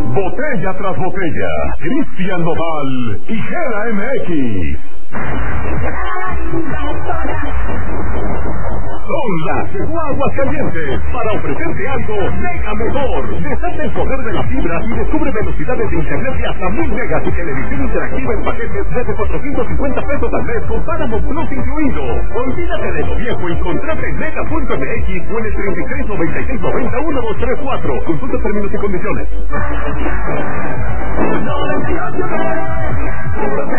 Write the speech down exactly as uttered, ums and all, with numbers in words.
Botella tras botella, Cristian Nodal y Gera M X. Son las Aguas Calientes para ofrecerte algo mega mejor. Desata el poder de la fibra y descubre velocidades de internet de hasta mil megas y televisión interactiva en paquetes desde cuatrocientos cincuenta pesos al mes con Paramount Plus incluido. Olvídate de lo viejo y contrata en mega punto m x o en el treinta y seis noventa y seis noventa uno dos tres cuatro. Consulta términos y condiciones.